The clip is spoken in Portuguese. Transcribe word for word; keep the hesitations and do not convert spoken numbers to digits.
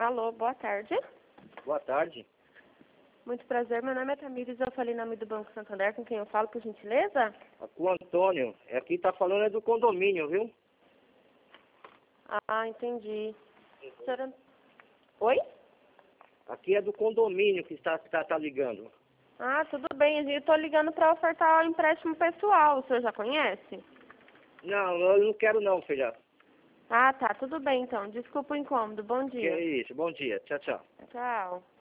Alô, boa tarde. Boa tarde. Muito prazer, meu nome é Tamires, eu falei em nome do Banco Santander, com quem eu falo, por gentileza? Aqui o Antônio. Aqui tá falando é do condomínio, viu? Ah, entendi. Senhora... Oi? Aqui é do condomínio que está tá, tá ligando. Ah, tudo bem, eu estou ligando para ofertar o empréstimo pessoal, o senhor já conhece? Não, eu não quero não, filha. Ah, tá, tudo bem então, desculpa o incômodo, bom Que dia. é isso. Bom dia. Tchau, tchau. Tchau.